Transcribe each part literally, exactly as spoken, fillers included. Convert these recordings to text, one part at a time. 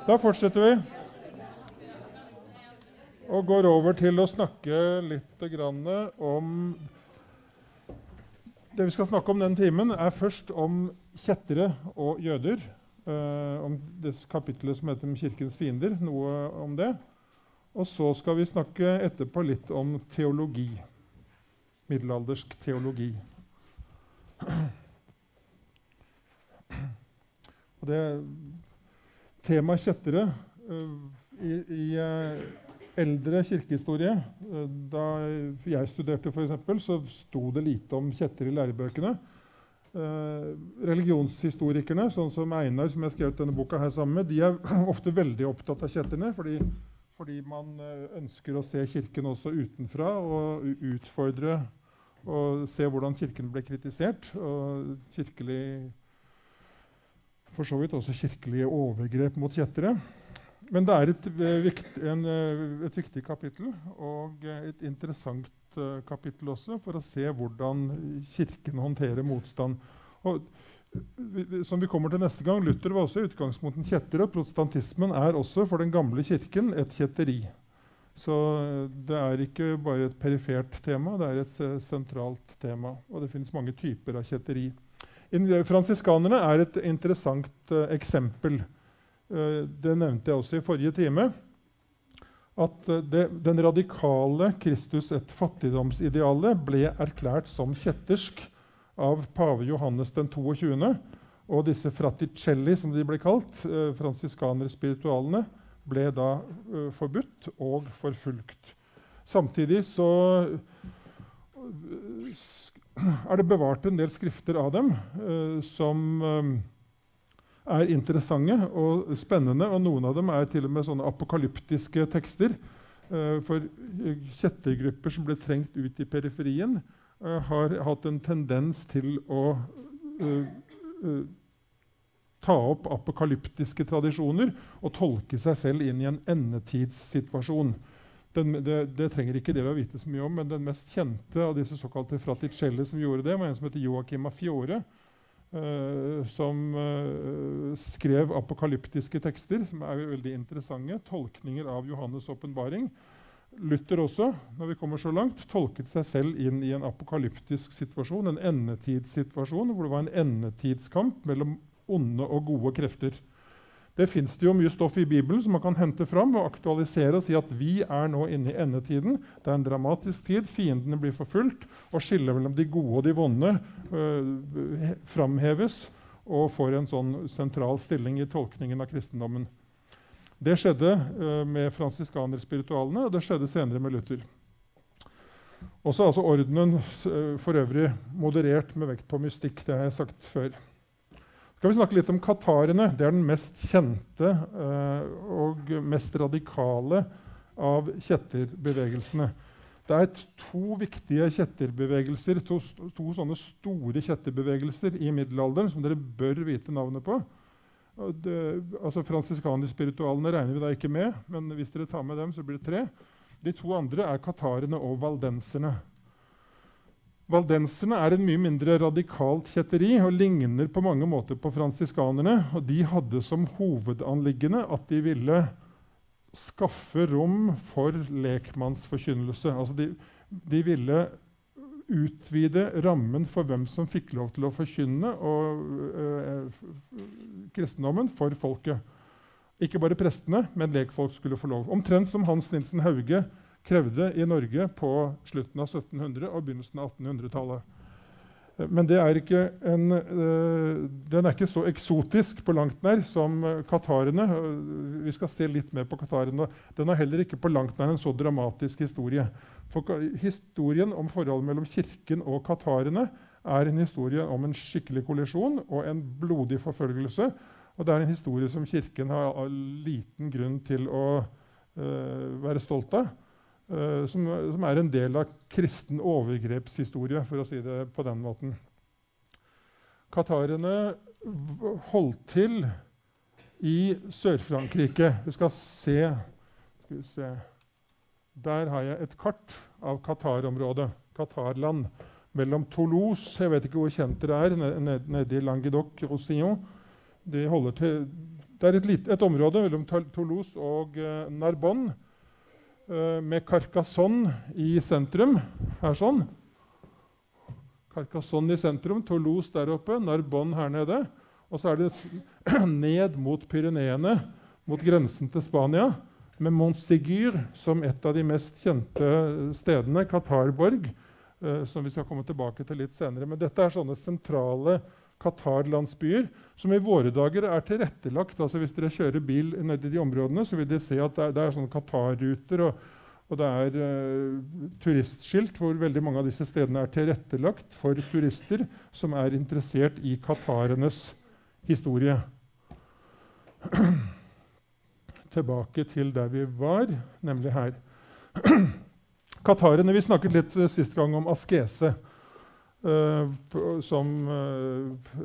Da fortsetter vi og går over til å snakke litt grann om det vi skal snakke om den timen er først om kjettere og jøder, eh, om det kapittelet som heter om kirkens fiender, noe om det. Og så skal vi snakke etterpå litt om teologi, middelaldersk teologi. Og det tema kjettere uh, i, i uh, eldre kirkehistorie, uh, da jeg studerte for eksempel, så sto det lite om kjetter i lærebøkene. Uh, religionshistorikerne, sånn som Einar, som jeg skrev denne boka her sammen med, de er ofte veldig opptatt av kjetterne, fordi, fordi man uh, ønsker å se kirken også utenfra og utfordre og se hvordan kirken ble kritisert, og kirkelig for så vidt også kirkelige overgrep mot kjettere. Men det er et, vikt, en, et viktig kapittel, og et interessant kapittel også, for å se hvordan kirken håndterer motstand. Og, som vi kommer til neste gang, Luther var også i utgangspunktet en kjetter, og protestantismen er også for den gamle kirken et kjetteri. Så det er ikke bare et perifert tema, det er et sentralt tema, og det finnes mange typer av kjetteri. Fransiskanerne er et interessant uh, eksempel. Uh, det nevnte jeg også i forrige time. At uh, det, den radikale Kristus et fattigdomsideale ble erklært som kjettersk av pave Johannes den toogtyvende. Og disse fraticelli, som de ble kalt, uh, fransiskaner-spiritualene, ble da uh, forbudt og forfulgt. Samtidig så uh, er det bevart en del skrifter av dem uh, som um, er interessante og spennende, og noen av dem er til og med sånne apokalyptiske tekster. Uh, for kjettergrupper som ble trengt ut i periferien uh, har hatt en tendens til å uh, uh, ta opp apokalyptiske tradisjoner og tolke seg selv inn i en endetidssituasjon. Den, det, det trenger ikke dere å vite så mye om, men den mest kjente av disse såkalte fraticelli som gjorde det, var en som heter Joachim av Fiore, uh, som uh, skrev apokalyptiske tekster, som er veldig interessante, tolkninger av Johannes' åpenbaring. Luther også, når vi kommer så langt, tolket seg selv inn i en apokalyptisk situasjon, en endetidssituasjon, hvor det var en endetidskamp mellom onde og gode krefter. Det finnes det jo mye stoff i Bibelen som man kan hente fram og aktualisere og si at vi er nå inne i endetiden. Det er en dramatisk tid, fiendene blir forfulgt, og skillet mellom de gode og de vonde øh, framheves og får en sånn sentral stilling i tolkningen av kristendommen. Det skjedde øh, med fransiskaner-spiritualene, og det skjedde senere med Luther. Også altså ordenen øh, for øvrig moderert med vekt på mystikk, det har jeg sagt før. Skal vi snakke litt om katarene. Det er den mest kjente uh, og mest radikale av kjetterbevegelsene. Det er to viktige kjetterbevegelser, to, to sånne store kjetterbevegelser i middelalderen som dere bør vite navnet på. Det, altså fransiskaner-spiritualene regner vi da ikke med, men hvis dere tar med dem så blir det tre. De to andre er katarene og valdenserne. Valdenserne er en mye mindre radikalt kjetteri og ligner på mange måter på fransiskanerne. Og de hadde som hovedanliggende at de ville skaffe rom for lekmannsforkynnelse. Altså de, de ville utvide rammen for hvem som fikk lov til å forkynne og, øh, kristendommen for folket. Ikke bare prestene, men lekfolk skulle få lov. Omtrent som Hans Nilsen Hauge krevde i Norge på slutten av sytten hundre og begynnelsen av attenhundretallet. Men det er ikke en, uh, den er ikke så eksotisk på langt nær som uh, katarene. Uh, vi skal se litt mer på katarene. Den er heller ikke på langt nær en så dramatisk historie. For historien om forholdet mellom kirken og katarene er en historie om en skikkelig kollisjon og en blodig forfølgelse. Og det er en historie som kirken har liten grunn til å uh, være stolt av. Uh, som, som er en del av kristen overgrepshistorie, for å si det på den måten. Katarene holdt til i Sør-Frankrike. Vi skal se, skal vi se. Der har jeg et kart av Katar-området, Katarland, mellom Toulouse, jeg vet ikke hvor kjent det er, nede ned, ned i Languedoc-Roussillon. De holder til Det er et, lite, et område mellom Toulouse og uh, Narbonne, uh, med Carcassonne i sentrum, her sånn. Carcassonne i sentrum, Toulouse der oppe, Narbonne her nede. Og så er det ned mot Pyreneene, mot grensen til Spania, med Montségur som et av de mest kjente stedene, Qatarborg, eh, som vi skal komme tilbake til litt senere. Men dette er sånne sentrale Qatar-landsbyer som i våre dager er tilrettelagt. Altså hvis dere kjører bil ned i de områdene, så vil dere se at det er, det er sånne Qatar-ruter, og, og det er eh, turistskilt hvor veldig mange av disse stedene er tilrettelagt for turister som er interessert i Qatarenes historie. Tilbake til der vi var, nemlig her. Qatarene, vi snakket litt uh, sist gang om askese, uh, som uh,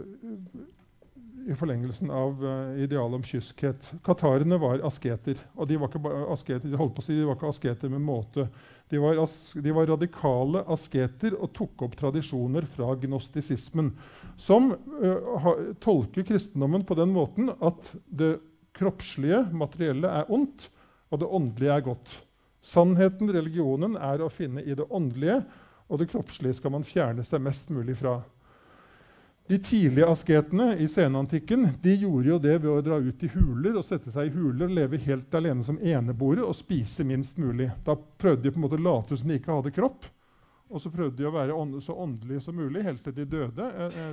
i forlengelsen av uh, idealet om kyskhet. Qatarene var asketer, og de var ikke bare asketer, de holdt på å si, de var ikke asketer med måte. De var, as, de var radikale asketer og tok opp tradisjoner fra gnostisismen, som uh, ha, tolker kristendommen på den måten at det kroppslige, materielle er ondt, og det åndelige er godt. Sannheten, religionen, er å finne i det åndelige, og det kroppslige skal man fjerne seg mest mulig fra. De tidlige asketene i senantikken, de gjorde jo det ved å dra ut i huler og sette seg i huler og leve helt alene som eneboere og spise minst mulig. Da prøvde de på en måte å late som de ikke hadde kropp, og så prøvde de å være ånd så åndelige som mulig, helt til de døde, eh,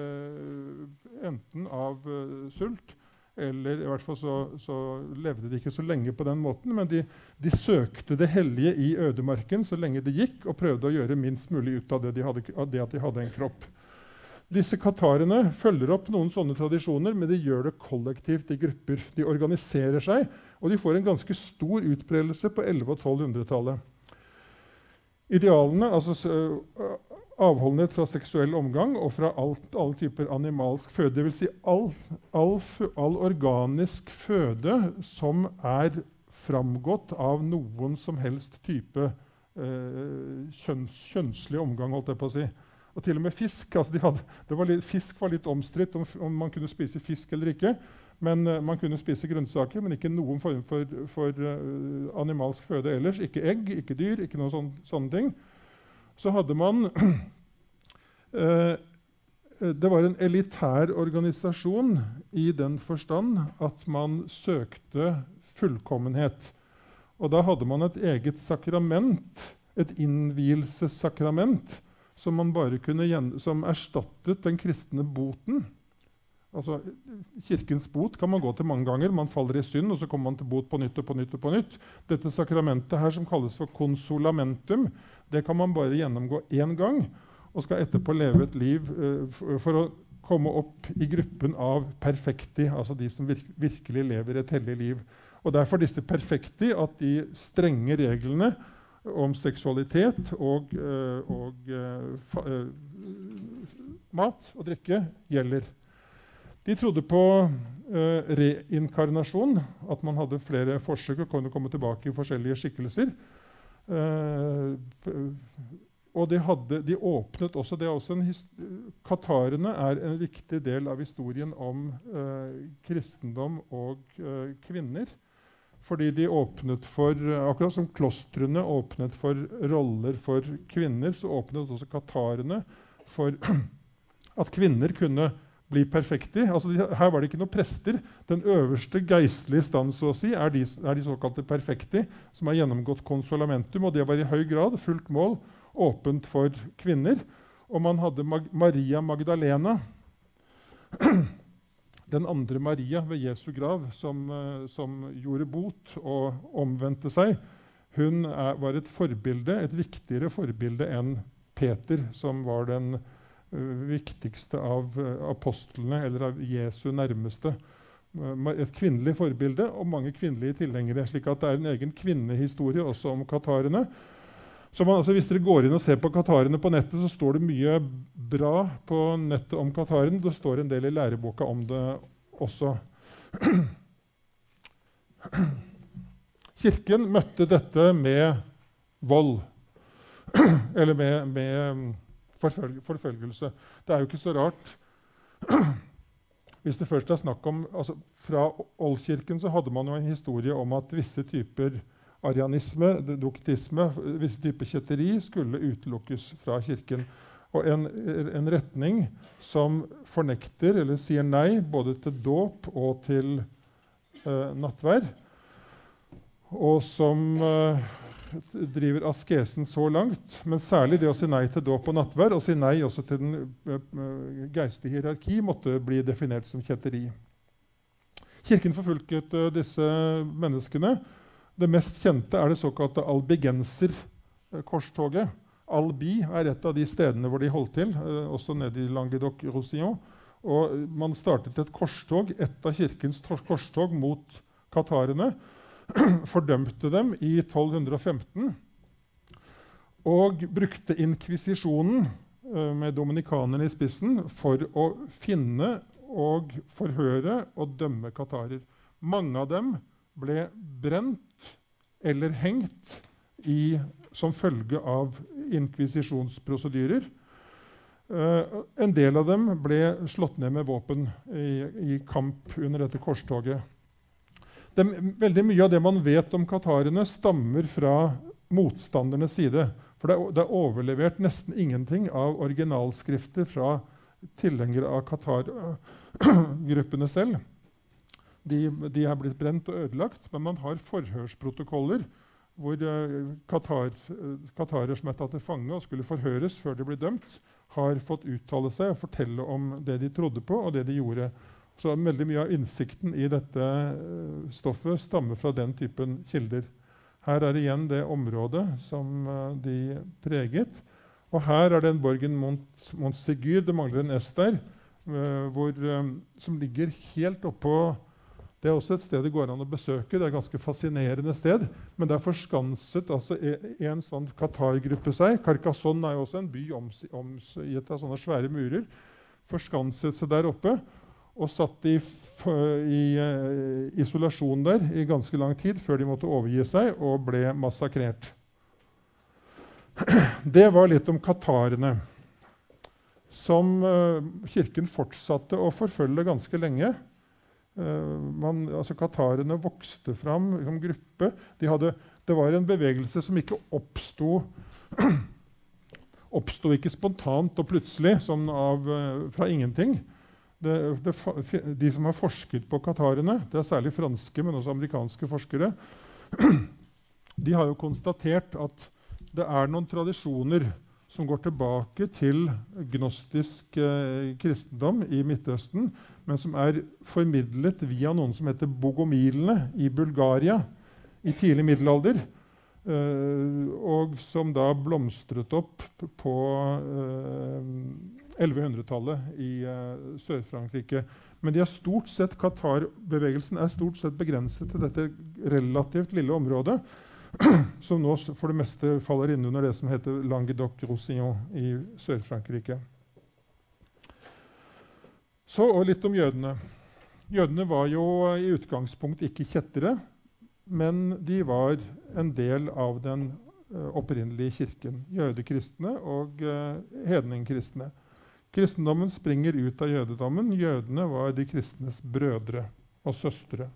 eh, enten av eh, sult, eller i hvert fall så, så levde de ikke så lenge på den måten, men de, de søkte det hellige i ødemarken så lenge det gikk, og prøvde å gjøre minst mulig ut av det, de hadde, av det at de hadde en kropp. Disse katarene følger opp noen sånne tradisjoner, men de gjør det kollektivt i grupper. De organiserer seg, og de får en ganske stor utbredelse på elleve- og tolvhundretallet. Idealene, altså avholdenhet fra seksuell omgang og fra alt, alle typer animalsk føde, det vil si all, all, all organisk føde som er framgått av noen som helst type eh, kjønns, kjønnslig omgang, holdt jeg på å si. Og til og med fisk. Altså de hadde, det var litt, fisk var litt omstridt om, om man kunne spise fisk eller ikke. Men uh, man kunne spise grønnsaker, men ikke noen form for, for uh, animalsk føde ellers. Ikke egg, ikke dyr, ikke noen sånn, sånne ting. Så hadde man uh, Det var en elitær organisasjon i den forstand at man søkte fullkommenhet. Og da hadde man et eget sakrament, et innvielsessakrament, som man bare kunne gjen- som erstattet den kristne boten. Altså, kirkens bot kan man gå til mange ganger. Man faller i synd, og så kommer man til bot på nytt og på nytt og på nytt. Dette sakramentet her, som kalles for konsolamentum, det kan man bare gjennomgå én gang, og skal etterpå leve et liv uh, for å komme opp i gruppen av perfekti, altså de som virk virkelig lever et hellig liv. Og derfor disse perfekti, at de strenge reglene om seksualitet og, uh, og uh, fa, uh, mat og drikke gjelder. De trodde på uh, reinkarnasjon, at man hadde flere forsøk og kunne komme tilbake i forskjellige skikkelser. Uh, og de, hadde, de åpnet også, det er også en Katarene er en viktig del av historien om uh, kristendom og uh, kvinner. Fordi de åpnet for, akkurat som klostrene åpnet for roller for kvinner, så åpnet også katarene for at kvinner kunne bli perfekte. Altså de, her var det ikke noen prester. Den øverste geistlige stand, så å si, er de, er de såkalte perfekte, som har gjennomgått konsolamentum, og det var i høy grad fullt mål åpent for kvinner. Og man hadde Mag Maria Magdalena, den andre Maria ved Jesu grav, som, uh, som gjorde bot og omvendte seg. Hun er, var et forbilde, et viktigere forbilde enn Peter, som var den uh, viktigste av uh, apostlene, eller av Jesu nærmeste. Uh, et kvinnelig forbilde og mange kvinnelige tilhengere, slik at det er en egen kvinnehistorie også om katarene. Så man, altså, hvis dere går inn og ser på katarene på nettet, så står det mye bra på nettet om kataren. Det står en del i læreboka om det også. Kirken møtte dette med vold, eller med, med forfølg, forfølgelse. Det er jo ikke så rart. Hvis det først er snakk om, altså fra oldkirken så hadde man jo en historie om at visse typer arianisme, doktisme, visse typer kjetteri skulle utelukkes fra kirken. Og en, en retning som fornekter eller sier nei både til dåp og til eh, nattverd, og som eh, driver askesen så langt, men særlig det å si nei til dåp og nattverd, og si nei også til den uh, geistlige hierarki, måtte bli definert som kjetteri. Kirken forfulgte uh, disse menneskene. Det mest kjente er det såkalte albigenser-korstoget. Albi er et av de stedene hvor de holdt til, uh, også nede i Languedoc-Roussillon. Og man startet et korstog, et av kirkens korstog mot katarene, fordømte dem i tolv femten og brukte inkvisisjonen uh, med dominikanerne i spissen for å finne og forhøre og dømme katarer. Mange av dem ble brent eller hengt i, som følge av inkvisisjonsprosedyrer. Uh, en del av dem ble slått ned med våpen i, i kamp under dette korstoget. Det, veldig mye av det man vet om katarene stammer fra motstandernes side. For det er, det er overlevert nesten ingenting av originalskrifter fra tilhengere av Qatar-gruppene selv. De, de er blitt brent og ødelagt, men man har forhørsprotokoller hvor uh, Qatar, uh, Qatarer som er tatt til fange og skulle forhøres før de ble dømt, har fått uttale seg og fortelle om det de trodde på og det de gjorde. Så veldig mye av innsikten i dette uh, stoffet stammer fra den typen kilder. Her er igjen det området som uh, de preget. Og her er det en borgen Mont, Montségur, det mangler en S der, uh, hvor, um, som ligger helt oppå. Det er også et sted det går an å besøke. Det er et ganske fascinerende sted. Men det er forskanset altså en sånn Qatar-gruppe seg. Carcassonne er jo også en by omgitt av sånne svære murer. Forskanset seg der oppe. Og satt i, i uh, isolasjon der i ganske lang tid før de måtte overgi seg og ble massakrert. Det var litt om katarene, som uh, kirken fortsatte å forfølge ganske lenge. Uh, man, altså katarene vokste fram som gruppe. De hadde, det var en bevegelse som ikke oppsto oppsto ikke spontant og plutselig som av, uh, fra ingenting. Det, det, de som har forsket på katarene, det er særlig franske, men også amerikanske forskere, de har jo konstatert at det er noen tradisjoner som går tilbake til gnostisk eh, kristendom i Midtøsten, men som er formidlet via noen som heter bogomilene i Bulgaria i tidlig middelalder, eh, og som da blomstret opp på eh, ellevehundretallet i uh, Sør-Frankrike. Men de er stort sett, Qatar-bevegelsen er stort sett begrenset til dette relativt lille området, som nå for det meste faller inn under det som heter Languedoc-Roussillon i Sør-Frankrike. Så og litt om jødene. Jødene var jo i utgangspunkt ikke kjettere, men de var en del av den uh, opprinnelige kirken. Jødekristne og uh, hedningkristne. Kristendommen springer ut av jødedommen. Jødene var de kristnes brødre og søstre.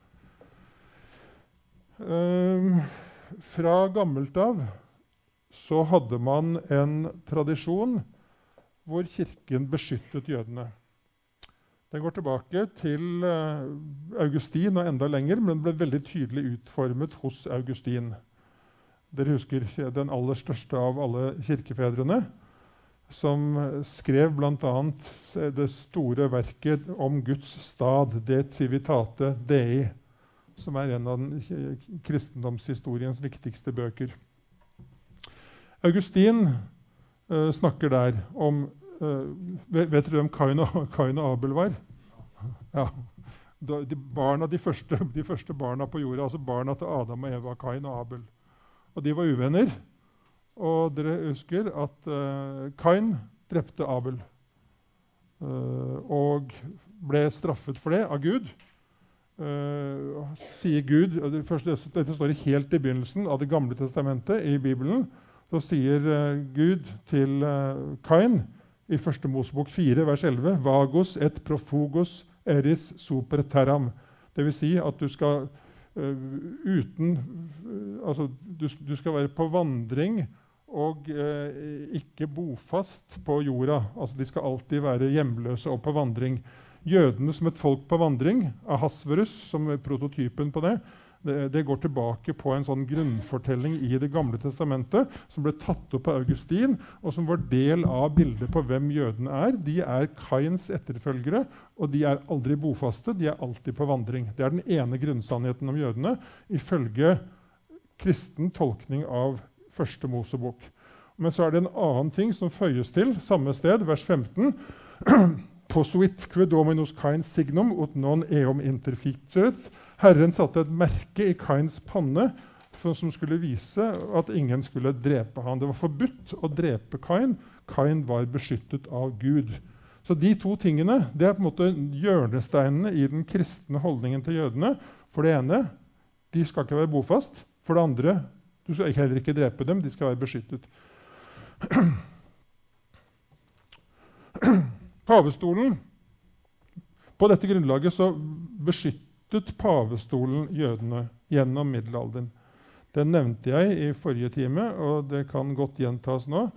Um, fra gammelt av så hadde man en tradisjon hvor kirken beskyttet jødene. Den går tilbake til uh, Augustin og enda lenger, men ble veldig tydelig utformet hos Augustin. Dere husker den aller største av alle kirkefedrene, som skrev blant annet det store verket om Guds stad, De Civitate Dei, som er en av den kristendomshistoriens viktigste bøker. Augustin uh, snakker der om uh, vet, vet dere hvem Kain og, Kain og Abel var? Ja. De, barna, de, første, de første barna på jorda, altså barna til Adam og Eva, Kain og Abel. Og de var uvenner. Og dere husker at uh, Kain drepte Abel uh, og ble straffet for det av Gud. Uh, sier Gud, det første, dette står helt i begynnelsen av det gamle testamentet i Bibelen, så sier uh, Gud til uh, Kain i første Mosebok fire, vers elleve, «Vagos et profugos eris super terram. Det vil si at du skal uh, uten, uh, altså du, du skal være på vandring og uh, ikke bofast på jorda. Altså de skal alltid være hjemløse og på vandring. Jødene som et folk på vandring, Ahasverus som er prototypen på det, Det, det går tilbake på en sånn grunnfortelling i Det gamle testamentet som ble tatt opp av Augustin, og som var del av bildet på hvem jødene er. De er Kains etterfølgere, og de er aldri bofaste, de er alltid på vandring. Det er den ene grunnsannheten om jødene, ifølge kristen tolkning av første Mosebok. Men så er det en annen ting som føyes til, samme sted, vers femten. Posuitque dominus Kains signum ut non eum interficeret. Herren satte et merke i Kains panne for, som skulle vise at ingen skulle drepe han. Det var forbudt å drepe Kain. Kain var beskyttet av Gud. Så de to tingene det er på en måte hjørnesteinene i den kristne holdningen til jødene. For det ene, de skal ikke være bofast. For det andre, du skal heller ikke drepe dem, de skal være beskyttet. Pavestolen, på dette grunnlaget så beskyttet pavestolen jødene gjennom middelalderen. Den nevnte jeg i forrige time, og det kan godt gjentas nå.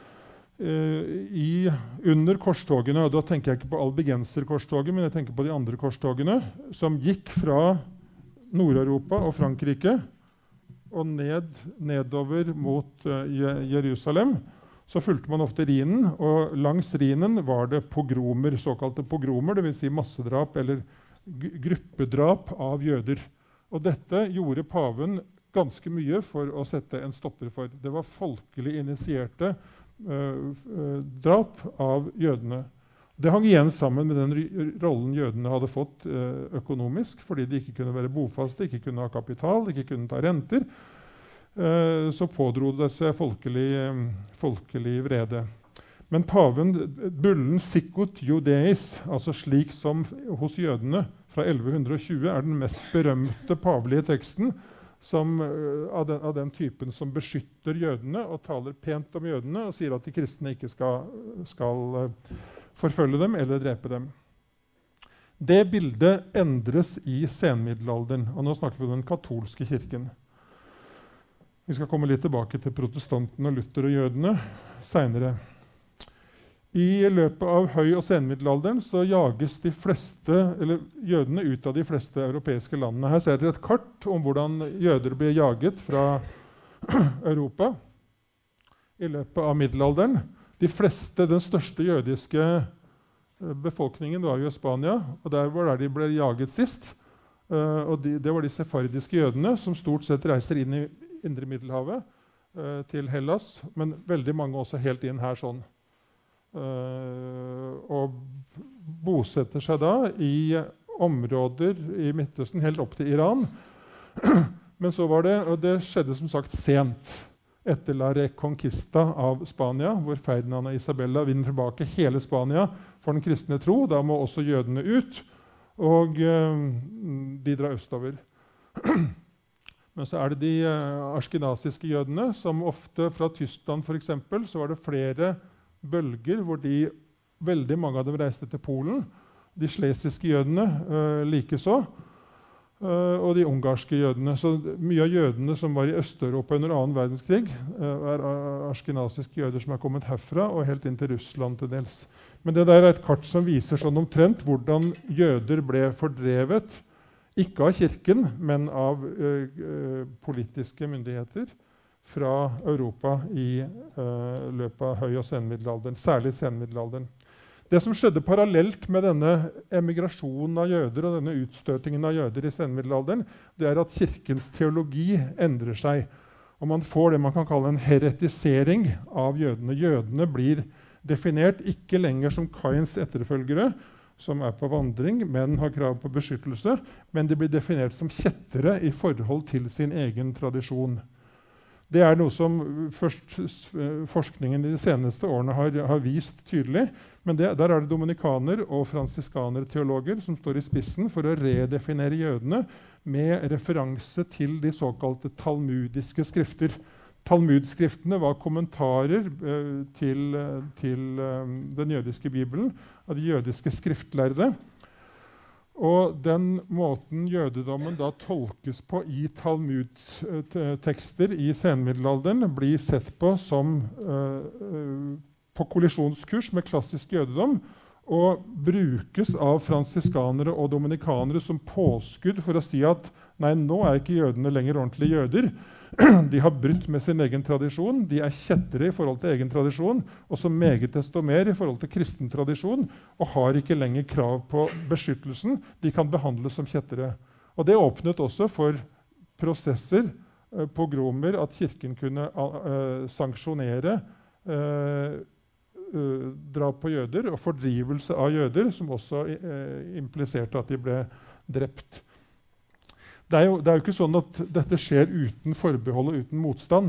Uh, i, under korstogene, og da tenker jeg ikke på albigenserkorstoget, men jeg tenker på de andre korstogene, som gikk fra Nord-Europa og Frankrike og ned, nedover mot uh, Jerusalem, så fulgte man ofte Rhinen, og langs Rhinen var det pogromer, såkalte pogromer, det vil si massedrap eller gruppedrap av jøder. Og dette gjorde paven ganske mye for å sette en stopper for. Det var folkelig initierte uh, uh, drap av jødene. Det hang igjen sammen med den rollen jødene hadde fått uh, økonomisk, fordi de ikke kunne være bofaste, ikke kunne ha kapital, ikke kunne ta renter. Uh, så pådro det seg folkelig, um, folkelig vrede. Men paven, bullen Sicut Judeis, altså slik som hos jødene fra elleve tjue, er den mest berømte pavelige teksten som, uh, av, den, av den typen som beskytter jødene og taler pent om jødene og sier at de kristne ikke skal, skal uh, forfølge dem eller drepe dem. Det bildet endres i senmiddelalderen, og nå snakker vi om den katolske kirken. Vi skal komme litt tilbake til protestantene, Luther og jødene senere. I løpet av høy- og senmiddelalderen så jages de fleste, eller jødene ut av de fleste europeiske landene. Her ser dere et kart om hvordan jøder ble jaget fra Europa i løpet av middelalderen. De fleste, den største jødiske befolkningen var jo i Spania, og der var der de ble jaget sist. Uh, og de, det var de sefardiske jødene som stort sett reiser inn i indre Middelhavet uh, til Hellas, men veldig mange også helt inn her sånn. Uh, og bosetter seg da i områder i Midtøsten helt opp til Iran. Men så var det, og det skjedde som sagt sent, etter la reconquista av Spania, hvor Ferdinand og Isabella vinner tilbake hele Spania for den kristne tro. Da må også jødene ut, og uh, de drar østover. Men så er det de uh, askenasiske jødene, som ofte fra Tyskland for eksempel, så var det flere bølger hvor de, veldig mange av dem reiste til Polen. De schlesiske jødene uh, likeså, uh, og de ungarske jødene. Så mye av jødene som var i Øst-Europa under annen verdenskrig, uh, er askenasiske jøder som er kommet herfra og helt inn til Russland til dels. Men det der er et kart som viser sånn omtrent hvordan jøder ble fordrevet, ikke av kirken, men av uh, politiske myndigheter fra Europa i uh, løpet av høy- og senmiddelalderen, særlig senmiddelalderen. Det som skjedde parallelt med denne emigrasjonen av jøder og denne utstøtingen av jøder i senmiddelalderen, det er at kirkens teologi endrer seg. Og man får det man kan kalle en heretisering av jødene. Jødene blir definert ikke lenger som Kains etterfølgere, som er på vandring, men har krav på beskyttelse, men de blir definert som kjettere i forhold til sin egen tradisjon. Det er noe som først forskningen i de seneste årene har, har vist tydelig, men det, der er det dominikaner og fransiskaner-teologer som står i spissen for å redefinere jødene med referanse til de såkalte talmudiske skrifter. Talmudskriftene var kommentarer uh, til, uh, til uh, den jødiske bibelen, av de jødiske skriftlærde. Og den måten jødedommen da tolkes på i Talmud-tekster i senmiddelalderen, blir sett på som uh, på kollisjonskurs med klassisk jødedom, og brukes av fransiskanere og dominikanere som påskudd for å si at nei, nå er ikke jødene lenger ordentlige jøder. De har brutt med sin egen tradisjon, de er kjettere i forhold til egen tradisjon, og så meget desto mer i forhold til kristen tradisjon, og har ikke lenger krav på beskyttelsen. De kan behandles som kjettere. Og det åpnet også for prosesser, eh, pogromer, at kirken kunne eh, sanksjonere eh, eh, drap på jøder, og fordrivelse av jøder, som også eh, impliserte at de ble drept. Det er, jo, det er jo ikke sånn at dette skjer uten forbehold og uten motstand.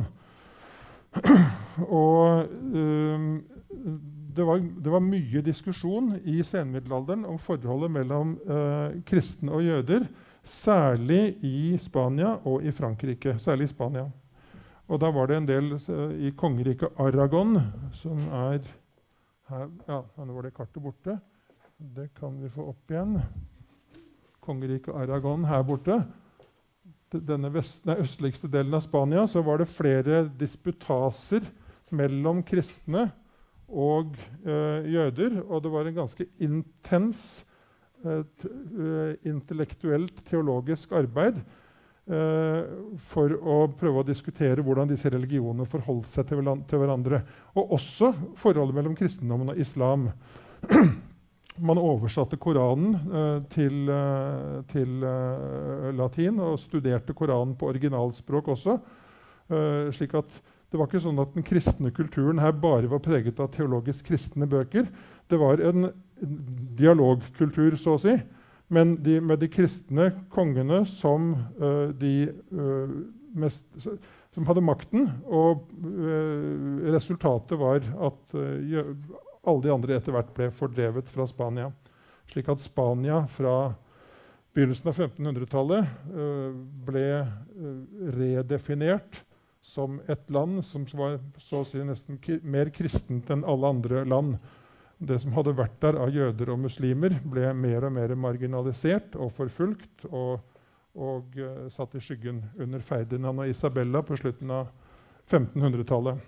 og um, det, var, det var mye diskusjon i senmiddelalderen om forholdet mellom uh, kristne og jøder, særlig i Spania og i Frankrike. Særlig i Spania. Og da var det en del uh, i kongeriket Aragon, som er her. Ja, nå var det kartet borte. Det kan vi få opp igjen. Kongeriket Aragon her borte. Denne vest, nei, østligste delen av Spania, så var det flere disputaser mellom kristne og uh, jøder, og det var en ganske intens uh, t, uh, intellektuelt teologisk arbeid uh, for å prøve å diskutere hvordan disse religionene forholdt seg til, til hverandre, og også forholdet mellom kristendommen og islam. Man oversatte Koranen uh, til, uh, til uh, latin og studerte Koranen på originalspråk også. Uh, slik at det var ikke sånn at den kristne kulturen her bare var preget av teologisk kristne bøker. Det var en dialogkultur, så å si, men de, med de kristne kongene som, uh, de, uh, mest, som hadde makten, og uh, resultatet var at uh, alle de andre etter hvert ble fordrevet fra Spania. Slik at Spania fra begynnelsen av femtenhundretallet uh, ble uh, redefinert som et land som var så å si nesten mer kristent enn alle andre land. Det som hadde vært der av jøder og muslimer ble mer og mer marginalisert og forfulgt og, og uh, satt i skyggen under Ferdinand og Isabella på slutten av femtenhundretallet.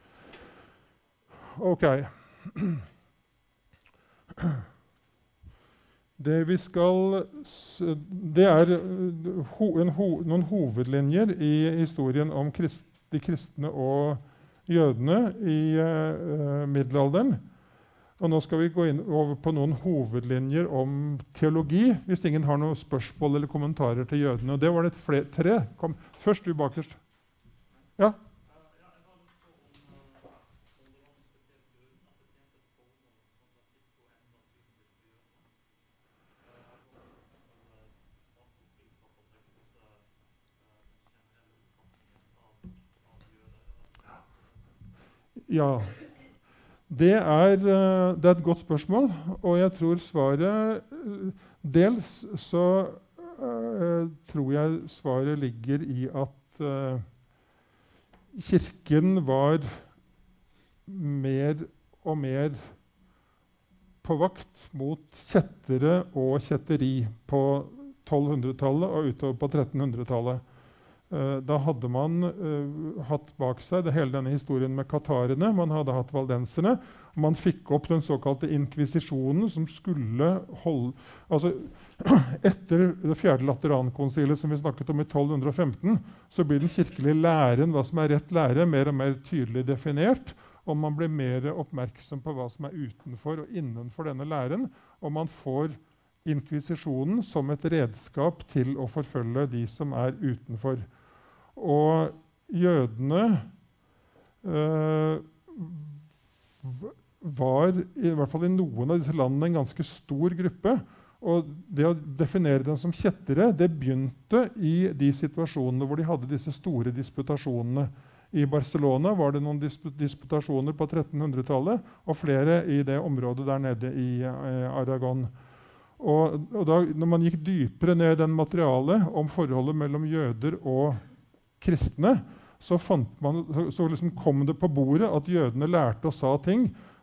Ok. Det vi skal det er ho, en ho, noen hovedlinjer i historien om krist, de kristne og jødene i uh, middelalderen. Og nå skal vi gå inn over på noen hovedlinjer om teologi, hvis ingen har noen spørsmål eller kommentarer til jødene. Og det var det flere, tre. Kom, først du bakerst. Ja? Ja, det er, det er et godt spørsmål, og jeg tror svaret dels så uh, tror jeg svaret ligger i at uh, kirken var mer og mer på vakt mot kjettere og kjetteri på tolvhundretallet og utover på trettenhundretallet. Uh, da hadde man uh, hatt bak seg det hele denne historien med katarene, man hadde hatt valdenserne, og man fikk opp den såkalte inkvisisjonen som skulle holde... Altså, etter det fjerde Laterankonsilet som vi snakket om i tolv femten, så blir den kirkelige læren, hva som er rett lære, mer og mer tydelig definert, og man blir mer oppmerksom på hva som er utenfor og innenfor denne læren, og man får inkvisisjonen som et redskap til å forfølge de som er utenfor. Og jødene øh, var, i hvert fall i noen av disse landene, en ganske stor gruppe. Og det å definere dem som kjettere, det begynte i de situasjonene hvor de hadde disse store disputasjonene. I Barcelona var det noen disp disputasjoner på trettenhundretallet, og flere i det området der nede i eh, Aragon. Og, og da, når man gikk dypere ned i den materialet om forholdet mellom jøder og kristne, så, fant man, så, så liksom kom det på bordet at jødene lærte og sa ting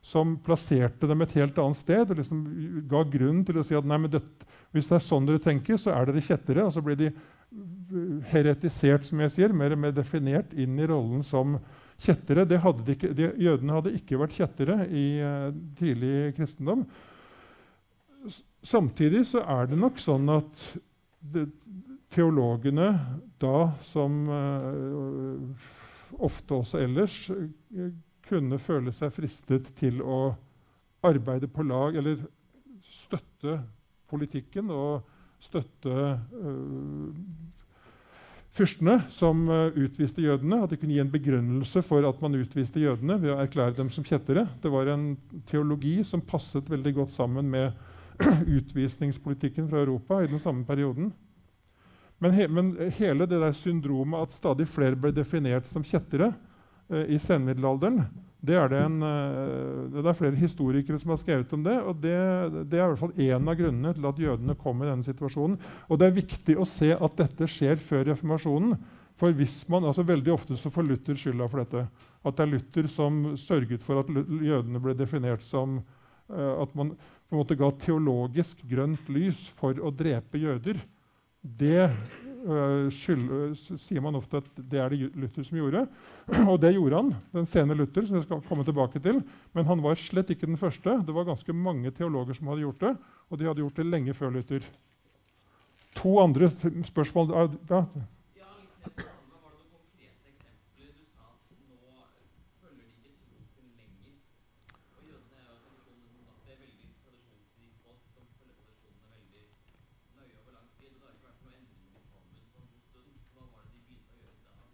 som plasserte dem et helt annet sted, og liksom ga grunn til å si at nei, men dette, hvis det er sånn dere tenker, så er dere kjettere. Og så ble de heretisert, som jeg sier, mer og mer definert inn i rollen som kjettere. Det hadde de ikke, de, jødene hadde ikke vært kjettere i uh, tidlig kristendom. S samtidig så er det nok sånn at det, teologene da, som uh, ofte også ellers, uh, kunne føle seg fristet til å arbeide på lag, eller støtte politikken og støtte uh, fyrstene som uh, utviste jødene. At de kunne gi en begrunnelse for at man utviste jødene ved å erklære dem som kjettere. Det var en teologi som passet veldig godt sammen med utvisningspolitikken fra Europa i den samme perioden. Men, he men hele det der syndromet at stadig flere ble definert som kjettere uh, i senmiddelalderen, det er, det, en, uh, det er flere historikere som har skrevet om det, og det, det er i hvert fall en av grunnene til at jødene kom i denne situasjonen. Og det er viktig å se at dette skjer før reformasjonen, for hvis man, altså veldig ofte så får Luther skylda for dette. At det er Luther som sørget for at jødene ble definert som uh, at man på en måte ga teologisk grønt lys for å drepe jøder. Det uh, skyld, uh, sier man ofte at det er det Luther som gjorde. Og det gjorde han, den sene Luther, som jeg skal komme tilbake til. Men han var slett ikke den første. Det var ganske mange teologer som hadde gjort det, og de hadde gjort det lenge før Luther. To andre spørsmål. Uh, ja. Ja, litt det samme. Var det noen konkrete eksempler? Du sa at nå følger de ikke troen sin lenger. Og jødene er jo tradisjonen, altså det er veldig tradisjonsrikt folk som følger tradisjonene veldig nøye over lang tid, og det har ikke vært noe endring i Talmud på en god stund. Hva var det de begynte å gjøre da?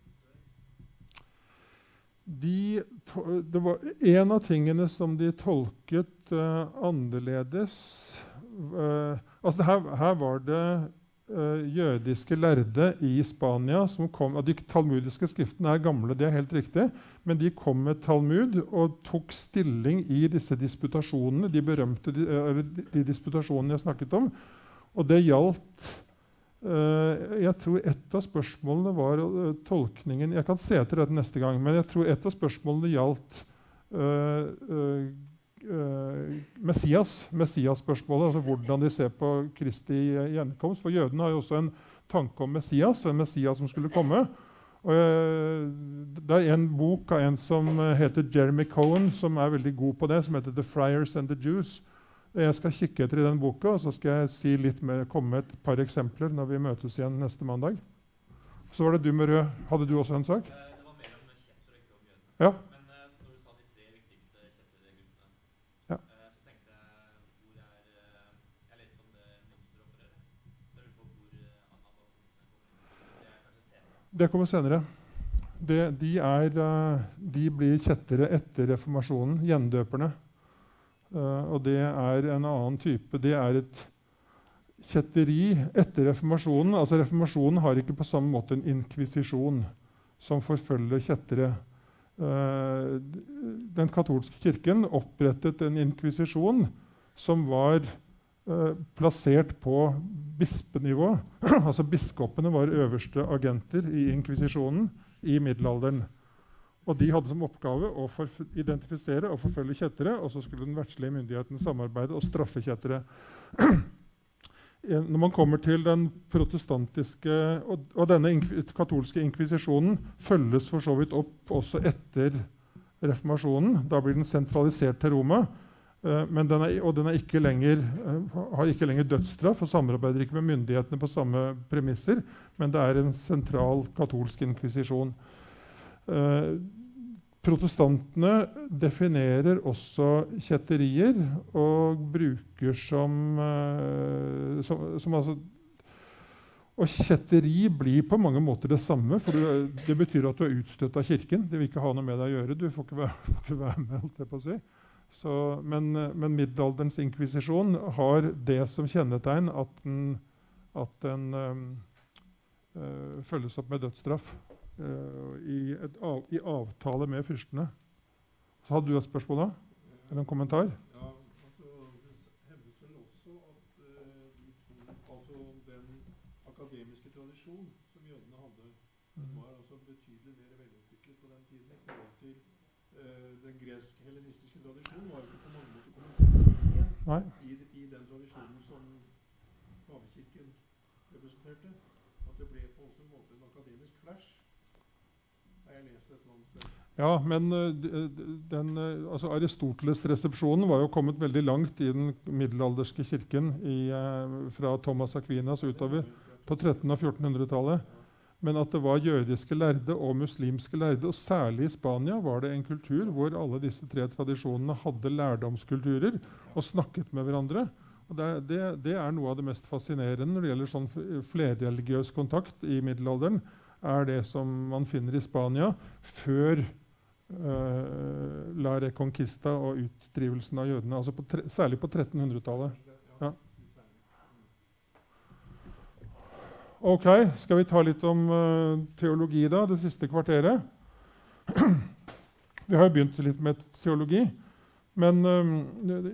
De, det var en av tingene som de tolket uh, annerledes. Uh, altså her, her var det uh, jødiske lærde i Spania som kom, de talmudiske skriftene er gamle, det er helt riktig, men de kom med Talmud og tok stilling i disse disputasjonene, de berømte uh, de disputasjonene jeg snakket om. Og det gjaldt, uh, jeg tror et av spørsmålene var uh, tolkningen, jeg kan se etter dette neste gang, men jeg tror et av spørsmålene gjaldt uh, uh, uh, Messias, Messias-spørsmålet, altså hvordan de ser på Kristi gjenkomst. For jødene har jo også en tanke om Messias, en Messias som skulle komme. Og, uh, det er en bok av en som heter Jeremy Cohen, som er veldig god på det, som heter The Friars and the Jews. Jeg skal kikke etter i den boka, og så skal jeg si litt med, komme med et par eksempler når vi møtes igjen neste mandag. Så var det du med rød. Hadde du også en sak? Det var mer om kjetter og ikke om jødene. Ja. Men uh, når du sa de tre viktigste kjettergruppene, ja. uh, så tenkte jeg hvor er uh, jeg leste om det mønsteropprøret. Så jeg lurer på hvor uh, anabaptistene kommer inn. Det er kanskje senere. Det kommer senere. Det, de, er, uh, de blir kjettere etter reformasjonen, gjendøperne. Uh, og det er en annen type. Det er et kjetteri etter reformasjonen. Altså reformasjonen har ikke på samme måte en inkvisisjon som forfølger kjettere. Uh, den katolske kirken opprettet en inkvisisjon som var uh, plassert på bispenivå. Altså biskopene var øverste agenter i inkvisisjonen i middelalderen. Og de hadde som oppgave å identifisere og forfølge kjettere, og så skulle den verdslige myndigheten samarbeide og straffe kjettere. Når man kommer til den protestantiske, og, og denne inkv katolske inkvisisjonen følges for så vidt opp også etter reformasjonen. Da blir den sentralisert til Roma, uh, men den er, og den er ikke lenger, uh, har ikke lenger dødsstraff og samarbeider ikke med myndighetene på samme premisser, men det er en sentral katolsk inkvisisjon. Uh, protestantene definerer også kjetterier og bruker som, uh, som, som altså, og kjetteri blir på mange måter det samme, for du, det betyr at du er utstøtt av kirken. Det vil ikke ha noe med deg å gjøre, du får ikke være, får ikke være med, holdt jeg på å si. Så, men, men middelalderens inkvisisjon har det som kjennetegn at den, at den um, uh, følges opp med dødsstraff. Uh, i, et av, i avtale med fyrstene. Så hadde du et spørsmål da? Eller en kommentar? Ja, altså, det hevdes vel også at uh, de to, altså den akademiske tradisjon som jødene hadde, mm. var altså betydelig mer velutviklet på den tiden i forhold til eh, den gresk-helenistiske tradisjonen var jo ikke på mange måter kommet Nei. i, i den tradisjonen som pavekirken representerte. At det ble på også en måte en akademisk clash. Har jeg lest et eller annet sted. Ja, men uh, d- den, uh, altså Aristoteles-resepsjonen var jo kommet veldig langt i den middelalderske kirken i, uh, fra Thomas Aquinas utover på tretten- og fjortenhundretallet. Men at det var jødiske lærde og muslimske lærde, og særlig i Spania var det en kultur hvor alle disse tre tradisjonene hadde lærdomskulturer og snakket med hverandre. Og det, det, det er noe av det mest fascinerende når det gjelder sånn f- flerreligiøs kontakt i middelalderen, er det som man finner i Spania før uh, La Reconquista og utdrivelsen av jødene, altså på tre, særlig på trettenhundretallet. Ja. Ok, skal vi ta litt om uh, teologi da, det siste kvarteret? Vi har jo begynt litt med teologi, men um,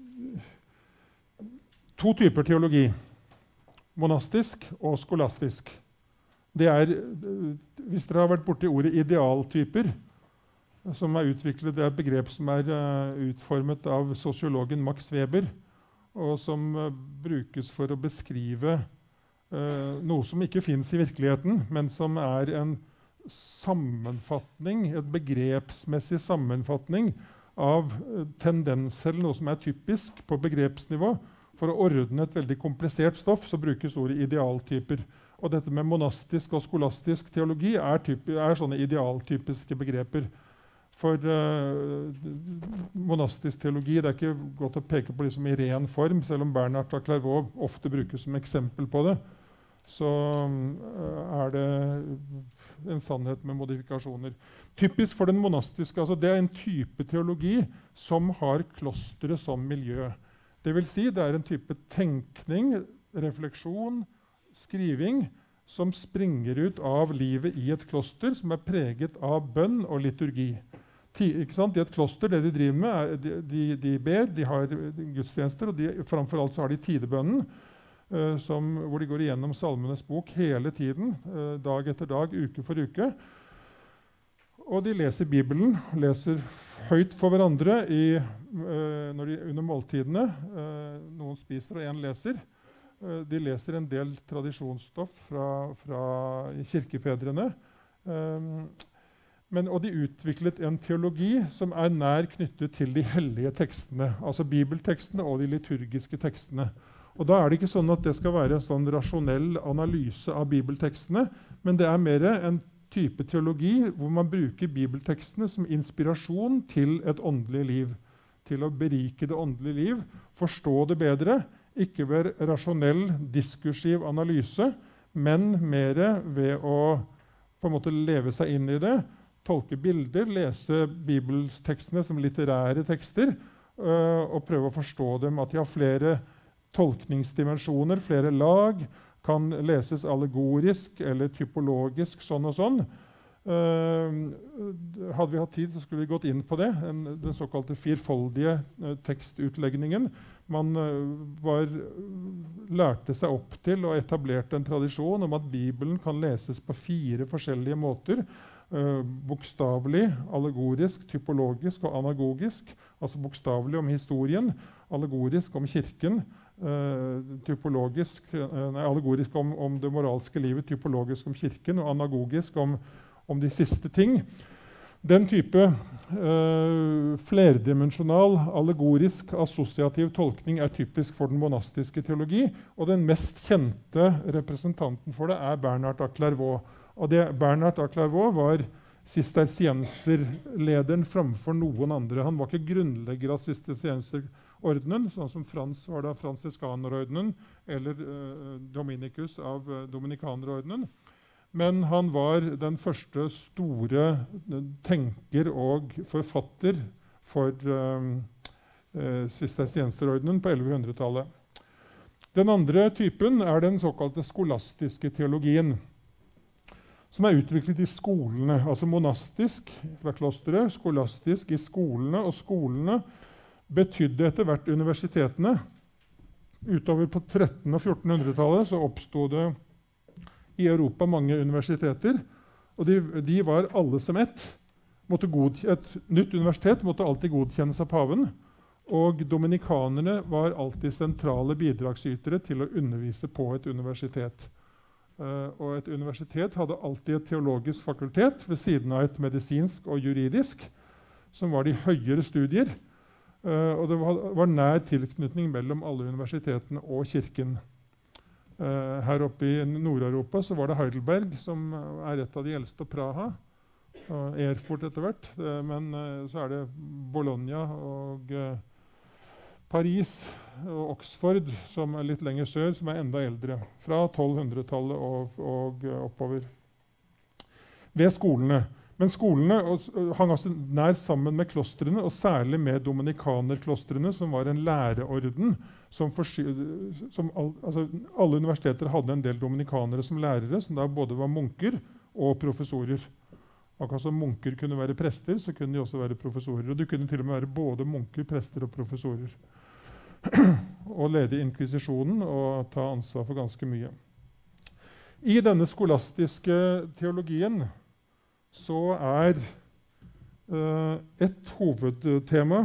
to typer teologi, monastisk og skolastisk. Det er, hvis dere har vært borti ordet idealtyper, som er utviklet, det er et begrep som er uh, utformet av sosiologen Max Weber, og som uh, brukes for å beskrive uh, noe som ikke finnes i virkeligheten, men som er en sammenfatning, et begrepsmessig sammenfatning av uh, tendenser, eller noe som er typisk på begrepsnivå. For å ordne et veldig komplisert stoff så brukes ordet idealtyper. Og dette med monastisk og skolastisk teologi er, type, er sånne idealtypiske begreper. For uh, monastisk teologi, det er ikke godt å peke på liksom i ren form, selv om Bernhard av Clairvaux ofte brukes som eksempel på det, så uh, er det en sannhet med modifikasjoner. Typisk for den monastiske, altså det er en type teologi som har klosteret som miljø. Det vil si, det er en type tenkning, refleksjon, skriving, som springer ut av livet i et kloster som er preget av bønn og liturgi. Ti, ikke sant? I et kloster, det de driver med, er, de, de, de ber, de har gudstjenester, og de, framfor alt så har de tidebønnen, uh, som, hvor de går igjennom Salmenes bok hele tiden, uh, dag etter dag, uke for uke. Og de leser Bibelen, leser høyt for hverandre i, uh, når de, under måltidene. Uh, noen spiser og en leser. Uh, de leser en del tradisjonsstoff fra, fra kirkefedrene. Um, men, og de utviklet en teologi som er nær knyttet til de hellige tekstene, altså bibeltekstene og de liturgiske tekstene. Og da er det ikke sånn at det skal være en sånn rasjonell analyse av bibeltekstene, men det er mer en type teologi hvor man bruker bibeltekstene som inspirasjon til et åndelig liv, til å berike det åndelige liv, forstå det bedre, ikke ved rasjonell, diskursiv analyse, men mer ved å på en måte leve seg inn i det, tolke bilder, lese bibeltekstene som litterære tekster, øh, og prøve å forstå dem, at de har flere tolkningsdimensjoner, flere lag, kan leses allegorisk eller typologisk, sånn og sånn. Uh, hadde vi hatt tid, så skulle vi gått inn på det, en, den såkalte firfoldige uh, tekstutlegningen. Man uh, var, lærte seg opp til og etablerte en tradisjon om at Bibelen kan leses på fire forskjellige måter. Uh, bokstavelig, allegorisk, typologisk og anagogisk. Altså bokstavelig om historien, allegorisk om kirken, Uh, typologisk, uh, nei, allegorisk om, om det moralske livet, typologisk om kirken og anagogisk om, om de siste ting. Den type uh, flerdimensjonal, allegorisk, assosiativ tolkning er typisk for den monastiske teologi, og den mest kjente representanten for det er Bernhard av Clairvaux. Og det, Bernhard av Clairvaux var sistersienserlederen framfor noen andre. Han var ikke grunnlegger av sistersienserordenen, sånn som Frans var da franciskanerordenen, eller uh, Dominicus av uh, dominikanerordenen. Men han var den første store uh, tenker og forfatter for uh, uh, sistersienserordenen på ellevehundretallet. Den andre typen er den såkalte skolastiske teologien, som er utviklet i skolene, altså monastisk fra klosteret, skolastisk i skolene, og skolene betydde etter hvert universitetene. Utover på tretten- og fjortenhundretallet så oppstod det i Europa mange universiteter, og de, de var alle som ett. måtte godk- et nytt universitet måtte alltid godkjennes av paven, og dominikanerne var alltid sentrale bidragsytere til å undervise på et universitet. Uh, og et universitet hadde alltid et teologisk fakultet ved siden av et medisinsk og juridisk, som var de høyere studier. Uh, og det var, var nær tilknytning mellom alle universitetene og kirken. Uh, her oppe i Nord-Europa så var det Heidelberg, som er et av de eldste, og Praha, og Erfurt etter hvert. Uh, men uh, så er det Bologna og uh, Paris og Oxford, som er litt lenger sør, som er enda eldre, fra tolvhundretallet og, og uh, oppover. Ved skolene. Men skolene og, og, hang altså nær sammen med klostrene, og særlig med dominikanerklostrene, som var en læreorden. Som forsy- som all, altså, alle universiteter hadde en del dominikanere som lærere, som da både var munker og professorer. Akkurat som munker kunne være prester, så kunne de også være professorer. Og du kunne til og med være både munker, prester og professorer. Og lede inkvisisjonen og ta ansvar for ganske mye. I denne skolastiske teologien så er uh, et hovedtema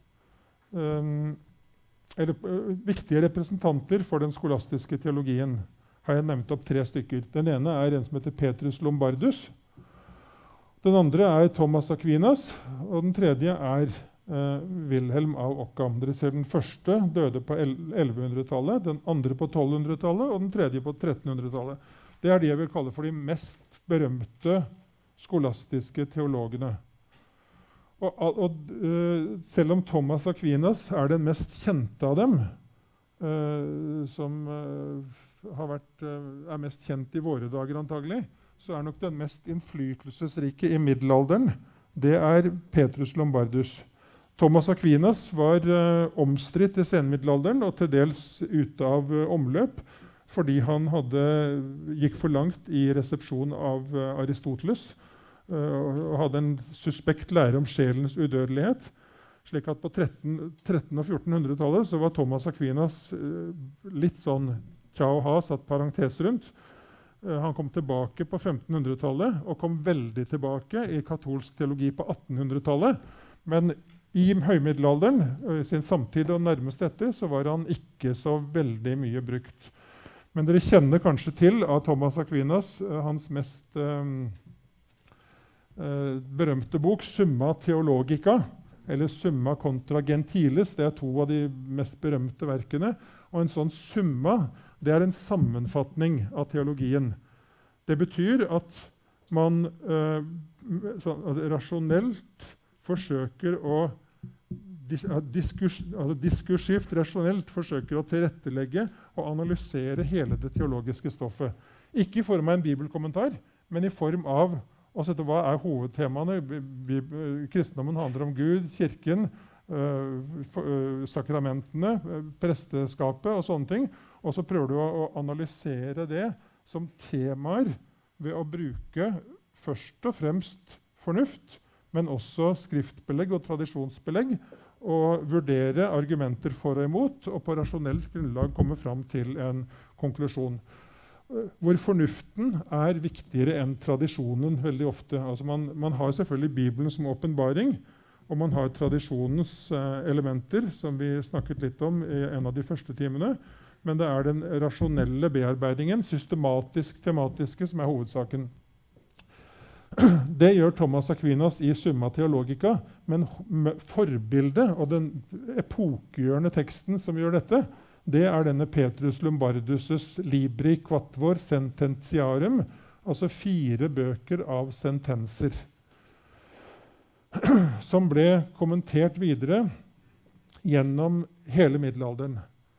um, eller uh, viktige representanter for den skolastiske teologien har jeg nevnt opp tre stykker. Den ene er en som heter Petrus Lombardus. Den andre er Thomas Aquinas, og den tredje er uh, Wilhelm av Occam. Dere ser den første døde på ellevehundretallet, den andre på tolvhundretallet og den tredje på trettenhundretallet. Det er de jeg vil kalle for de mest berømte skolastiske teologene. Og, og uh, selv om Thomas Aquinas er den mest kjente av dem, uh, som uh, har vært, uh, er mest kjent i våre dager antagelig, så er nok den mest innflytelsesrike i middelalderen, det er Petrus Lombardus. Thomas Aquinas var uh, omstridt i senmiddelalderen og til dels ute av uh, omløp, fordi han hadde, gikk for langt i resepsjon av uh, Aristoteles uh, og hadde en suspekt lære om sjelens udødelighet. Slik at på tretten- og fjortenhundretallet så var Thomas Aquinas uh, litt sånn tja og ha, satt parentes rundt. Uh, han kom tilbake på femtenhundretallet og kom veldig tilbake i katolsk teologi på attenhundretallet. Men i høymiddelalderen, uh, sin samtid og nærmest etter, så var han ikke så veldig mye brukt. Men dere kjenner kanskje til av Thomas Aquinas, uh, hans mest um, uh, berømte bok, Summa Theologica, eller Summa Contra Gentiles. Det er to av de mest berømte verkene. Og en sånn summa, det er en sammenfatning av teologien. Det betyr at man uh, så, at rasjonelt forsøker å Diskurs, altså diskursivt, rasjonelt forsøker å tilrettelegge og analysere hele det teologiske stoffet. Ikke i form av en bibelkommentar, men i form av altså, hva er hovedtemaene. Kristendommen handler om Gud, kirken, øh, for, øh, sakramentene, øh, presteskapet og sånne ting. Og så prøver du å, å analysere det som temaer ved å bruke først og fremst fornuft, men også skriftbelegg og tradisjonsbelegg, og vurdere argumenter for og imot, og på rasjonelt grunnlag komme fram til en konklusjon. Hvor fornuften er viktigere enn tradisjonen veldig ofte. Altså man, man har selvfølgelig Bibelen som åpenbaring, og man har tradisjonens eh, elementer, som vi snakket litt om i en av de første timene, men det er den rasjonelle bearbeidingen, systematisk, tematiske, som er hovedsaken. Det gjør Thomas Aquinas i Summa Theologica, men forbildet og den epokegjørende teksten som gjør dette, det er denne Petrus Lombardus' Libri Quattuor Sententiarum, altså fire bøker av sentenser, som ble kommentert videre gjennom hele middelalderen.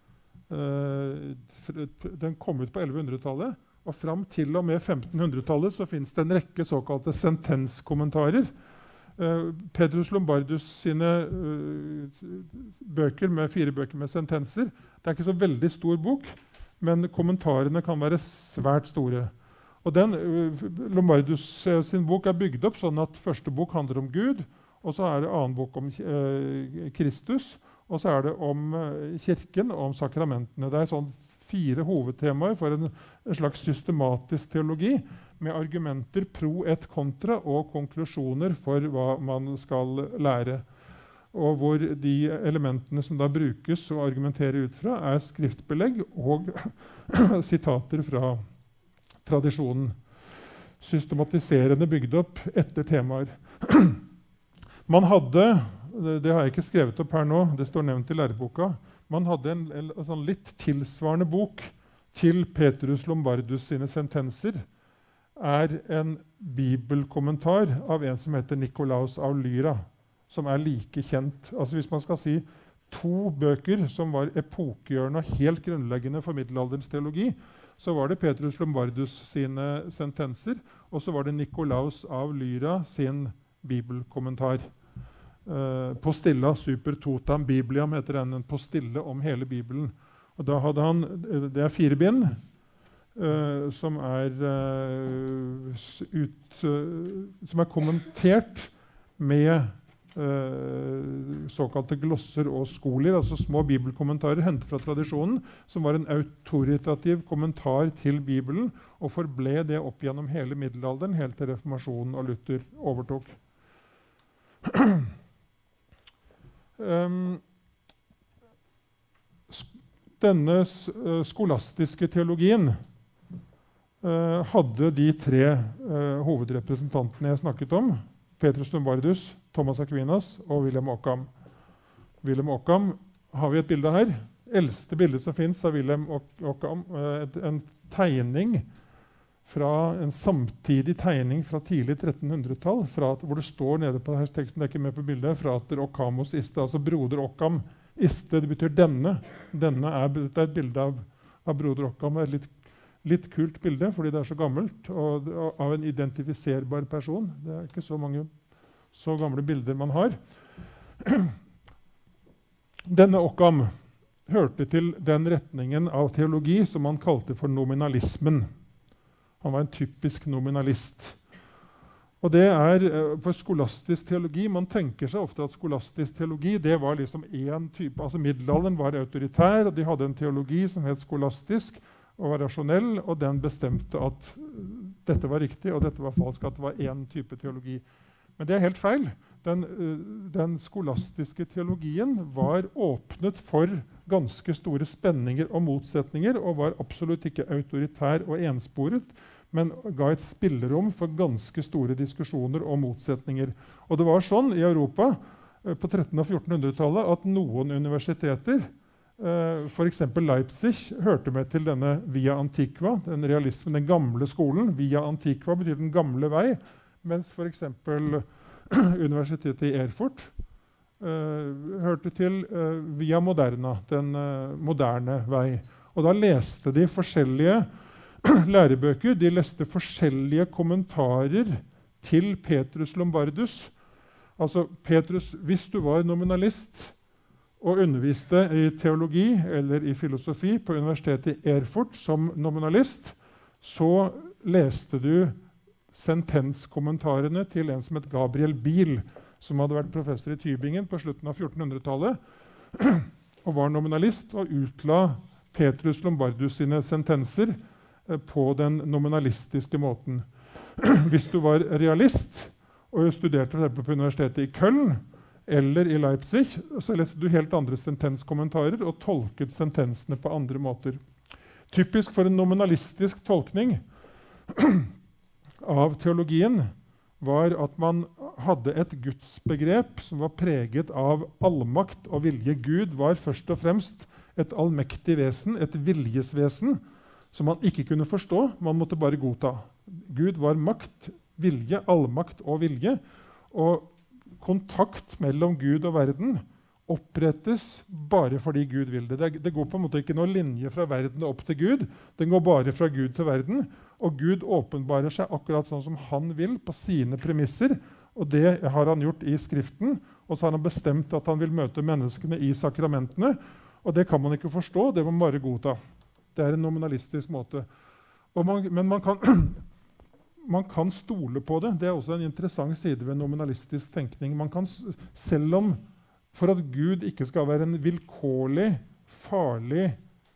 Den kom ut på ellevehundretallet, og fram til og med femtenhundretallet så finnes det en rekke såkalte sentenskommentarer. Uh, Petrus Lombardus sine uh, bøker med fire bøker med sentenser, det er ikke så veldig stor bok, men kommentarene kan være svært store. Og den, uh, Lombardus uh, sin bok er bygd opp sånn at første bok handler om Gud, og så er det annen bok om uh, Kristus, og så er det om uh, kirken og om sakramentene. Det er sånn fire hovedtemaer for en, en slags systematisk teologi, med argumenter pro et contra og konklusjoner for hva man skal lære. Og hvor de elementene som da brukes å argumentere ut fra, er skriftbelegg og sitater fra tradisjonen. Systematiserende bygd opp etter temaer. Man hadde, det har jeg ikke skrevet opp her nå, det står nevnt i læreboka, man hadde en, en, en sånn litt tilsvarende bok til Petrus Lombardus sine sentenser, er en bibelkommentar av en som heter Nikolaus av Lyra, som er like kjent. Altså hvis man skal si to bøker som var epokegjørende og helt grunnleggende for middelalderens teologi, så var det Petrus Lombardus sine sentenser, og så var det Nikolaus av Lyra sin bibelkommentar. Uh, Postilla super totam bibliam heter den, en postille om hele Bibelen. Og da hadde han, det er fire bind, uh, som er, uh, ut, uh, som er kommentert med Uh, såkalte glosser og skolier, altså små bibelkommentarer hentet fra tradisjonen, som var en autoritativ kommentar til Bibelen, og forble det opp gjennom hele middelalderen, helt til reformasjonen og Luther overtok. um, denne uh, skolastiske teologien uh, hadde de tre uh, hovedrepresentantene jeg snakket om, Petrus Lombardus, Thomas Aquinas og Wilhelm Ockham. Wilhelm Ockham har vi et bilde her. Eldste bildet som finnes av Wilhelm Ockham, en tegning fra en samtidig tegning fra tidlig trettenhundretall, fra at, hvor det står nede på denne teksten, det er ikke med på bildet, frater Occamos iste, altså broder Ockham iste, det betyr denne. Denne er, det er et bilde av, av broder Ockham, det er et litt, litt kult bilde, fordi det er så gammelt, og, og av en identifiserbar person. Det er ikke så mange så gamle bilder man har. Denne Ockham hørte til den retningen av teologi som man kalte for nominalismen. Han var en typisk nominalist. Og det er for skolastisk teologi, man tenker seg ofte at skolastisk teologi, det var liksom en type, altså middelalderen var autoritær, og de hadde en teologi som het skolastisk, og var rasjonell, og den bestemte at dette var riktig, og dette var falsk, at det var en type teologi. Men det er helt feil. Den, den skolastiske teologien var åpnet for ganske store spenninger og motsetninger, og var absolutt ikke autoritær og ensporet, men ga et spillerom for ganske store diskusjoner og motsetninger. Og det var sånn i Europa på tretten- og fjortenhundretallet at noen universiteter, for eksempel Leipzig, hørte med til denne Via Antiqua, den realismen, den gamle skolen. Via Antiqua betyr den gamle vei, mens for eksempel universitetet i Erfurt uh, hørte til uh, Via Moderna, den uh, moderne vei. Og da leste de forskjellige lærebøker, de leste forskjellige kommentarer til Petrus Lombardus. Altså Petrus, hvis du var nominalist og underviste i teologi eller i filosofi på universitetet i Erfurt som nominalist, så leste du sentenskommentarene til en som het Gabriel Biel, som hadde vært professor i Tübingen på slutten av fjortenhundretallet, og var nominalist, og utla Petrus Lombardus sine sentenser eh, på den nominalistiske måten. Hvis du var realist, og studerte på universitetet i Köln, eller i Leipzig, så leste du helt andre sentenskommentarer, og tolket sentensene på andre måter. Typisk for en nominalistisk tolkning av teologien var at man hadde et gudsbegrep som var preget av allmakt og vilje. Gud var først og fremst et allmektig vesen, et viljesvesen, som man ikke kunne forstå, man måtte bare godta. Gud var makt, vilje, allmakt og vilje, og kontakt mellom Gud og verden opprettes bare fordi Gud vil det. Det går på en måte ikke noen linje fra verden opp til Gud, den går bare fra Gud til verden, og Gud åpenbarer seg akkurat sånn som han vil på sine premisser, og det har han gjort i Skriften, og så har han bestemt at han vil møte menneskene i sakramentene, og det kan man ikke forstå, det må man bare godta. Det er en nominalistisk måte. Man, men man kan, man kan stole på det. Det er også en interessant side ved nominalistisk tenkning. Man kan, selv om for at Gud ikke skal være en vilkårlig, farlig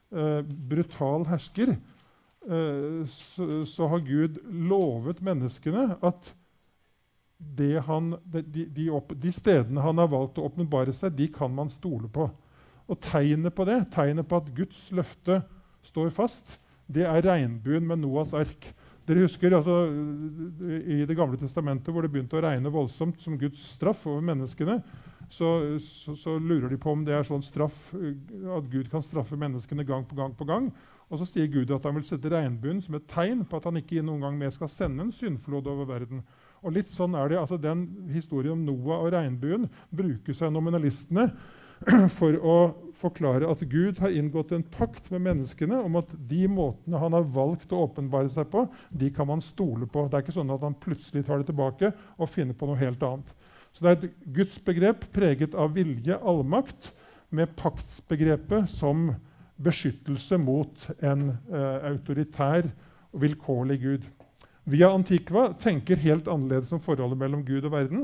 eh, brutal hersker, eh, så, så har Gud lovet menneskene at det han, de, de, opp, de stedene han har valgt å åpenbare seg, de kan man stole på. Og tegnet på det, tegnet på at Guds løfte står fast, det er regnbuen med Noas ark. Dere husker altså, i Det gamle testamentet hvor det begynte å regne voldsomt som Guds straff over menneskene, så, så, så lurer de på om det er sånn straff, at Gud kan straffe menneskene gang på gang på gang. Og så sier Gud at han vil sette regnbuen som et tegn på at han ikke noen gang mer skal sende en syndflod over verden. Og litt sånn er det, altså Den historien om Noah og regnbuen brukes av nominalistene for å forklare at Gud har inngått en pakt med menneskene om at de måtene han har valgt å åpenbare seg på, de kan man stole på. Det er ikke sånn at han plutselig tar det tilbake og finner på noe helt annet. Så det er et Guds begrep preget av vilje, allmakt, med paktsbegrepet som beskyttelse mot en eh, autoritær og vilkårlig Gud. Via Antiqua tenker helt annerledes om forholdet mellom Gud og verden.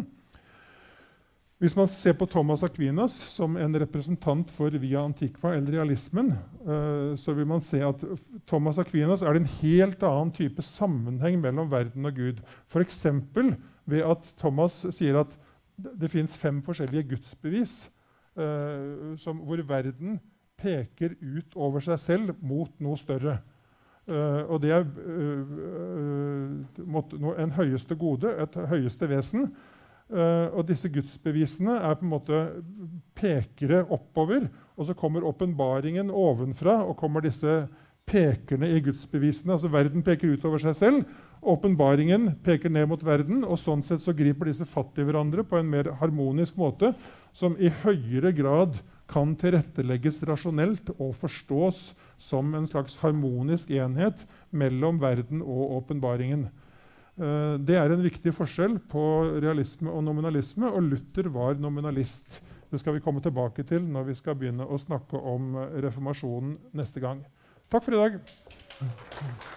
Hvis man ser på Thomas Aquinas som en representant for Via Antiqua eller realismen, eh, så vil man se at Thomas Aquinas er det en helt annen type sammenheng mellom verden og Gud. For eksempel ved at Thomas sier at det finnes fem forskjellige gudsbevis, eh, som, hvor verden peker ut over seg selv mot noe større. Uh, og det er uh, uh, en høyeste gode, et høyeste vesen. Uh, og disse gudsbevisene er på en måte pekere oppover, og så kommer åpenbaringen ovenfra, og kommer disse pekerne i gudsbevisene. Altså verden peker ut over seg selv, åpenbaringen peker ned mot verden, og sånn sett så griper disse fatt i hverandre på en mer harmonisk måte, som i høyere grad kan tilrettelegges rasjonelt og forstås som en slags harmonisk enhet mellom verden og åpenbaringen. Det er en viktig forskjell på realisme og nominalisme, og Luther var nominalist. Det skal vi komme tilbake til når vi skal begynne å snakke om reformasjonen neste gang. Takk for i dag.